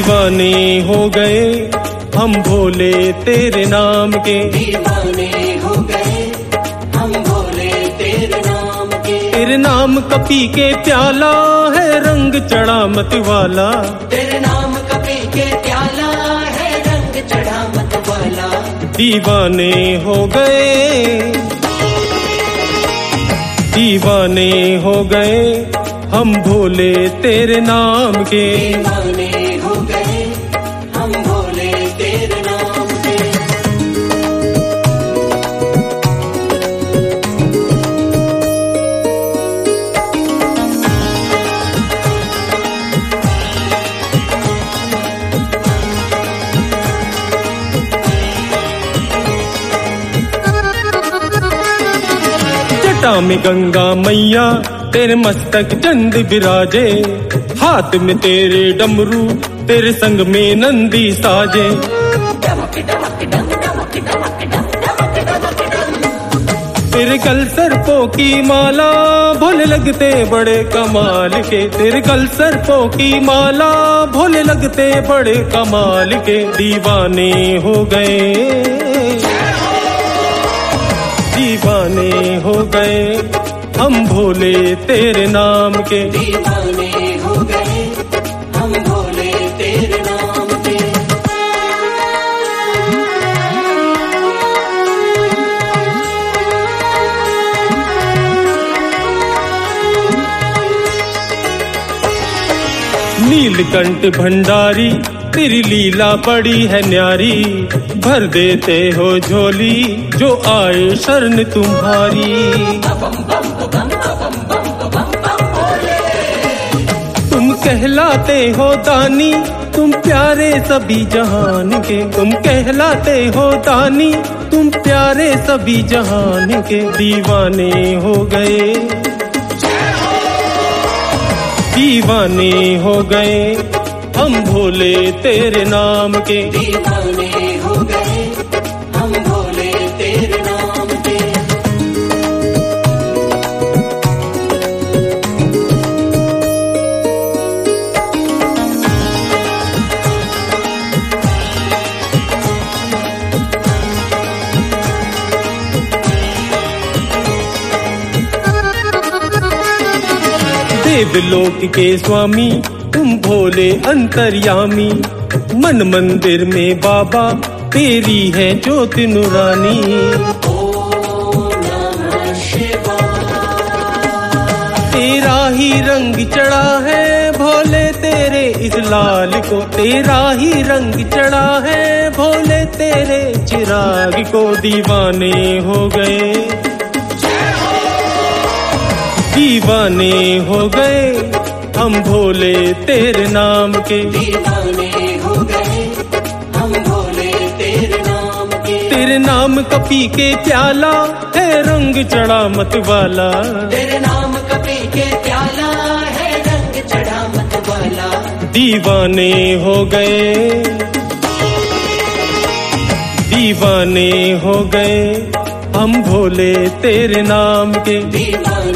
दीवाने हो गए हम भोले तेरे नाम के, दीवाने हो गए हम भोले तेरे नाम के। तेरे नाम का पी के प्याला है रंग चढ़ा मत वाला, तेरे नाम का पी के प्याला है रंग चढ़ा मत वाला। दीवाने हो गए, दीवाने हो गए हम भोले तेरे नाम के, दीवाने हो गए हम भोले तेरे नाम के। जटा में गंगा मैया तेरे मस्तक चंद विराजे, हाथ में तेरे डमरू तेरे संग में नंदी साजे। तेरे गल सर्पों की माला भोले लगते बड़े कमाल के, तेरे गल सर्पों की माला भोले लगते बड़े कमाल के। दीवाने हो गए, दीवाने हो गए हम भोले तेरे नाम के, दीवाने हो गए हम भोले तेरे नाम के। नीलकंठ भंडारी तेरी लीला बड़ी है न्यारी, भर देते हो झोली जो आए शरण तुम्हारी। तुम कहलाते हो दानी तुम प्यारे सभी जहान के, तुम कहलाते हो दानी तुम प्यारे सभी जहान के। दीवाने हो गए, दीवाने हो गए हम भोले तेरे नाम के, दीवाने हो गए हम भोले तेरे नाम के। देवलोक के स्वामी तुम भोले अंतर्यामी, मन मंदिर में बाबा तेरी है ज्योति नुरानी। ओम नमः शिवाय। तेरा ही रंग चढ़ा है भोले तेरे इस लाल को, तेरा ही रंग चढ़ा है भोले तेरे चिराग को। दीवाने हो गए, दीवाने हो गए हम भोले तेरे नाम के, दीवाने हो गए हम भोले तेरे नाम के। तेरे नाम का पी के प्याला है रंग चढ़ा मत वाला, तेरे नाम का पी के प्याला है रंग चढ़ा मत वाला। दीवाने हो गए, दीवाने हो गए हम भोले तेरे नाम के, दीवाने